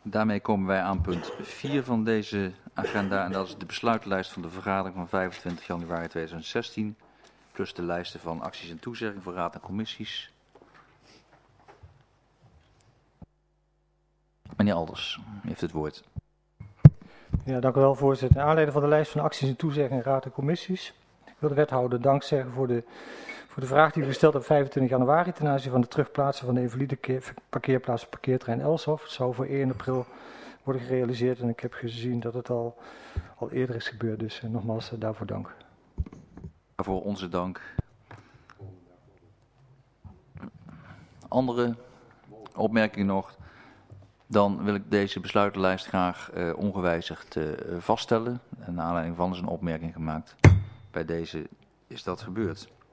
Daarmee komen wij aan punt 4 van deze agenda en dat is de besluitenlijst van de vergadering van 25 januari 2016, plus de lijsten van acties en toezeggingen voor raad en commissies. Meneer Alders, u heeft het woord. Ja, dank u wel, voorzitter. Naar aanleiding van de lijst van acties en toezeggingen raad en commissies. Ik wil de wethouder dank zeggen voor de vraag die u gesteld hebt op 25 januari ten aanzien van de terugplaatsen van de invalide parkeerplaats parkeerterrein Elshof. Het zou voor 1 april worden gerealiseerd en ik heb gezien dat het al eerder is gebeurd, dus nogmaals daarvoor dank. Daarvoor onze dank. Andere opmerkingen nog? Dan wil ik deze besluitenlijst graag ongewijzigd vaststellen. En naar aanleiding van is een opmerking gemaakt. Bij deze is dat gebeurd.